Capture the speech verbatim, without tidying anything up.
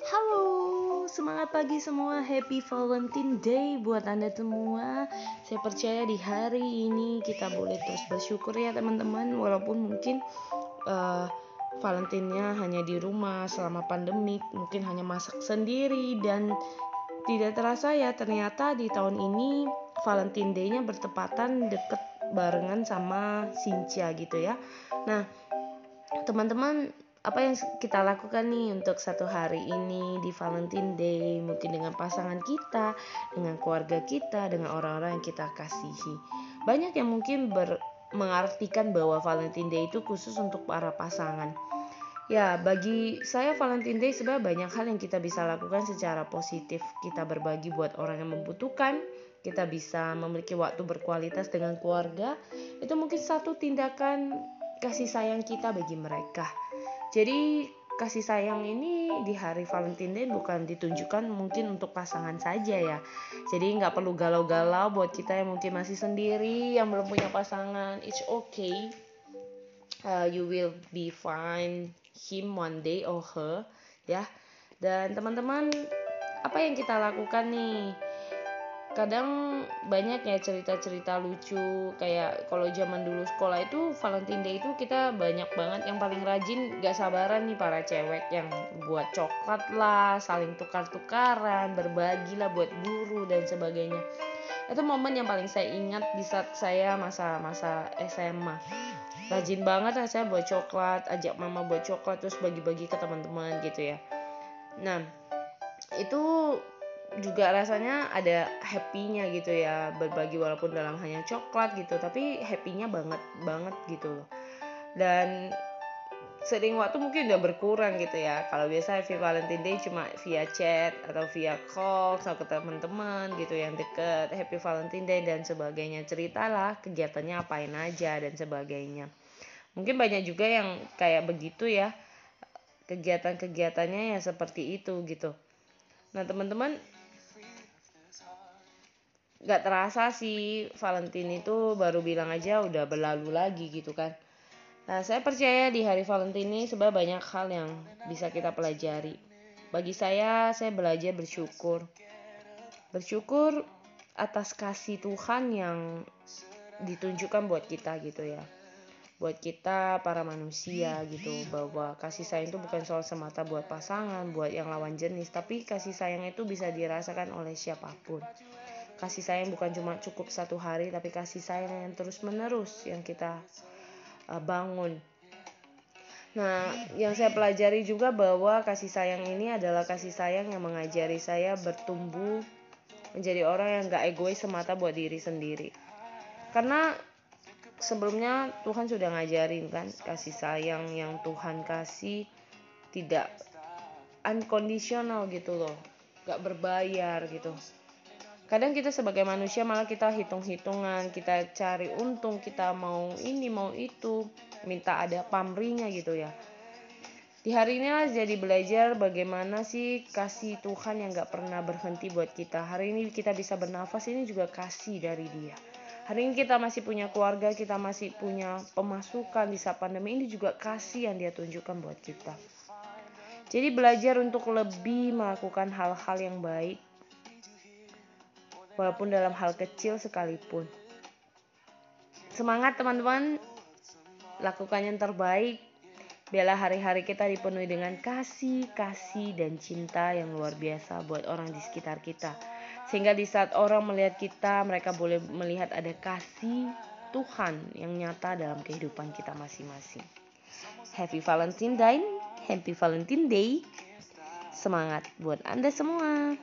Halo, semangat pagi semua. Happy Valentine Day buat Anda semua. Saya percaya di hari ini kita boleh terus bersyukur ya teman-teman. Walaupun mungkin uh, Valentine-nya hanya di rumah selama pandemik, mungkin hanya masak sendiri, dan tidak terasa ya ternyata di tahun ini Valentine Day-nya bertepatan deket barengan sama Sincia gitu ya. Nah teman-teman, apa yang kita lakukan nih untuk satu hari ini di Valentine Day, mungkin dengan pasangan kita, dengan keluarga kita, dengan orang-orang yang kita kasihi. Banyak yang mungkin ber, mengartikan bahwa Valentine Day itu khusus untuk para pasangan. Ya, bagi saya Valentine Day sebenarnya banyak hal yang kita bisa lakukan secara positif. Kita berbagi buat orang yang membutuhkan, kita bisa memiliki waktu berkualitas dengan keluarga. Itu mungkin satu tindakan kasih sayang kita bagi mereka. Jadi kasih sayang ini di hari Valentine Day bukan ditunjukkan mungkin untuk pasangan saja ya. Jadi nggak perlu galau-galau buat kita yang mungkin masih sendiri, yang belum punya pasangan. It's okay, uh, you will be fine him one day or her ya. Dan teman-teman, apa yang kita lakukan nih? Kadang banyak ya cerita-cerita lucu, kayak kalau zaman dulu sekolah itu Valentine Day itu kita banyak banget yang paling rajin, gak sabaran nih para cewek yang buat coklat lah, saling tukar-tukaran, berbagi lah buat guru dan sebagainya. Itu momen yang paling saya ingat di saat saya masa-masa S M A. Rajin banget lah saya buat coklat, ajak mama buat coklat, terus bagi-bagi ke teman-teman gitu ya. Nah itu juga rasanya ada happy-nya gitu ya, berbagi walaupun dalam hanya coklat gitu, tapi happy-nya banget banget gitu loh. Dan sering waktu mungkin udah berkurang gitu ya. Kalau biasa Happy Valentine Day cuma via chat atau via call sama ke teman-teman gitu yang deket, Happy Valentine Day dan sebagainya, ceritalah kegiatannya apain aja dan sebagainya. Mungkin banyak juga yang kayak begitu ya, kegiatan-kegiatannya ya seperti itu gitu. Nah teman-teman, gak terasa sih Valentine itu baru bilang aja udah berlalu lagi gitu kan. Nah saya percaya di hari Valentine ini sebenarnya banyak hal yang bisa kita pelajari. Bagi saya, saya belajar bersyukur. Bersyukur atas kasih Tuhan yang ditunjukkan buat kita gitu ya. Buat kita para manusia gitu, bahwa kasih sayang itu bukan soal semata buat pasangan, buat yang lawan jenis, tapi kasih sayang itu bisa dirasakan oleh siapapun. Kasih sayang bukan cuma cukup satu hari, tapi kasih sayang yang terus menerus yang kita uh, bangun. Nah, yang saya pelajari juga bahwa kasih sayang ini adalah kasih sayang yang mengajari saya bertumbuh menjadi orang yang gak egois semata buat diri sendiri. Karena sebelumnya Tuhan sudah ngajarin kan, kasih sayang yang Tuhan kasih tidak unconditional gitu loh, gak berbayar gitu. Kadang kita sebagai manusia malah kita hitung-hitungan, kita cari untung, kita mau ini mau itu, minta ada pamrihnya gitu ya. Di hari ini lah jadi belajar bagaimana sih kasih Tuhan yang gak pernah berhenti buat kita. Hari ini kita bisa bernafas, ini juga kasih dari Dia. Hari ini kita masih punya keluarga, kita masih punya pemasukan di saat pandemi, ini juga kasih yang Dia tunjukkan buat kita. Jadi belajar untuk lebih melakukan hal-hal yang baik, walaupun dalam hal kecil sekalipun. Semangat teman-teman, lakukan yang terbaik. Biarlah hari-hari kita dipenuhi dengan kasih, kasih dan cinta yang luar biasa buat orang di sekitar kita. Sehingga di saat orang melihat kita, mereka boleh melihat ada kasih Tuhan yang nyata dalam kehidupan kita masing-masing. Happy Valentine Day, Happy Valentine Day. Semangat buat Anda semua.